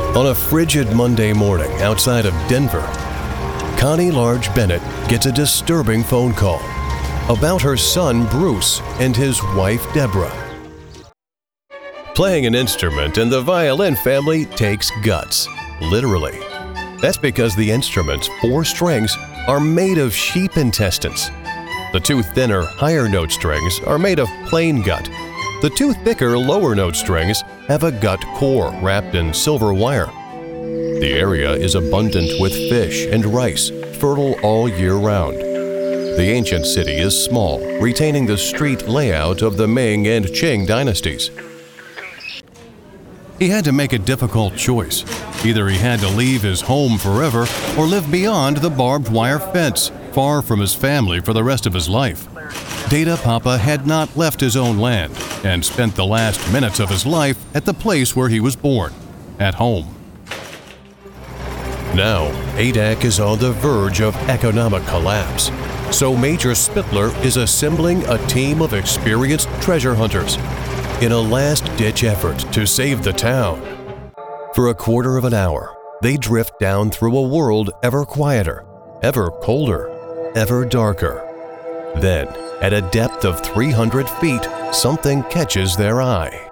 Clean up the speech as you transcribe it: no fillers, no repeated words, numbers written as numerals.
On a frigid Monday morning outside of Denver, Connie Large Bennett gets a disturbing phone call about her son Bruce and his wife Deborah. Playing an instrument in the violin family takes guts, literally. That's because the instrument's 4 strings are made of sheep intestines. The 2 thinner, higher note strings are made of plain gut. The 2 thicker, lower note strings have a gut core wrapped in silver wire. The area is abundant with fish and rice, fertile all year round. The ancient city is small, retaining the street layout of the Ming and Qing dynasties. He had to make a difficult choice. Either he had to leave his home forever or live beyond the barbed wire fence, far from his family for the rest of his life. Data Papa had not left his own land and spent the last minutes of his life at the place where he was born, at home. Now, Adak is on the verge of economic collapse, so Major Spittler is assembling a team of experienced treasure hunters in a last-ditch effort to save the town. For a quarter of an hour, they drift down through a world ever quieter, ever colder, ever darker. Then, at a depth of 300 feet, something catches their eye.